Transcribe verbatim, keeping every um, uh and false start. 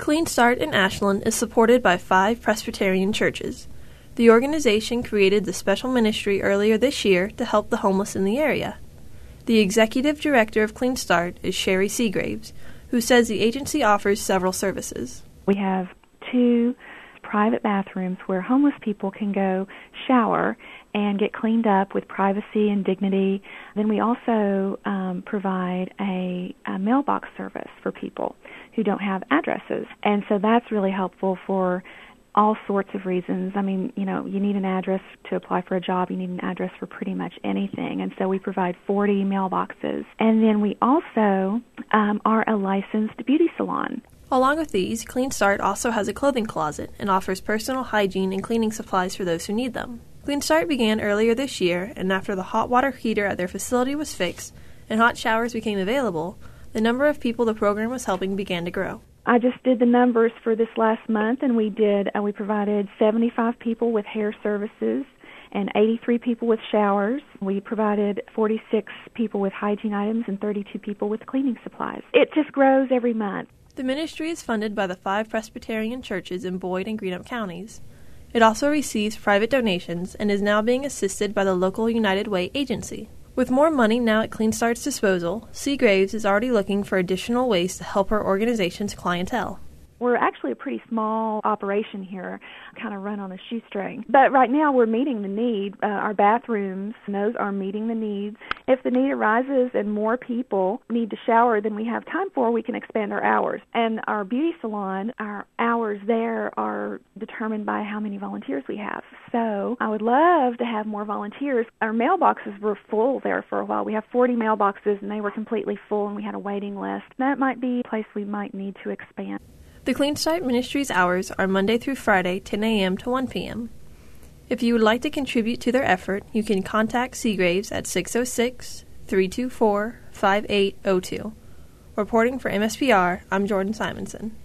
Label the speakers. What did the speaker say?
Speaker 1: Clean Start in Ashland is supported by five Presbyterian churches. The organization created the special ministry earlier this year to help the homeless in the area. The executive director of Clean Start is Sherry Seagraves, who says the agency offers several services.
Speaker 2: We have two private bathrooms where homeless people can go shower and get cleaned up with privacy and dignity. Then we also um, provide a, a mailbox service for people who don't have addresses. And so that's really helpful for all sorts of reasons. I mean, you know, you need an address to apply for a job. You need an address for pretty much anything. And so we provide forty mailboxes. And then we also um, are a licensed beauty salon.
Speaker 1: Along with these, Clean Start also has a clothing closet and offers personal hygiene and cleaning supplies for those who need them. Clean Start began earlier this year, and after the hot water heater at their facility was fixed and hot showers became available, the number of people the program was helping began to grow.
Speaker 2: I just did the numbers for this last month, and we did. Uh, we provided seventy-five people with hair services and eighty-three people with showers. We provided forty-six people with hygiene items and thirty-two people with cleaning supplies. It just grows every month.
Speaker 1: The ministry is funded by the five Presbyterian churches in Boyd and Greenup counties. It also receives private donations and is now being assisted by the local United Way agency. With more money now at Clean Start's disposal, Seagraves is already looking for additional ways to help her organization's clientele.
Speaker 2: We're actually a pretty small operation here, kind of run on a shoestring. But right now we're meeting the need. Uh, our bathrooms, those are meeting the needs. If the need arises and more people need to shower than we have time for, we can expand our hours. And our beauty salon, our hours there are determined by how many volunteers we have. So I would love to have more volunteers. Our mailboxes were full there for a while. We have forty mailboxes and they were completely full and we had a waiting list. That might be a place we might need to expand.
Speaker 1: The Clean Start Ministries hours are Monday through Friday, ten a.m. to one p.m. If you would like to contribute to their effort, you can contact Seagraves at six oh six, three two four, five eight oh two. Reporting for M S P R, I'm Jordan Simonson.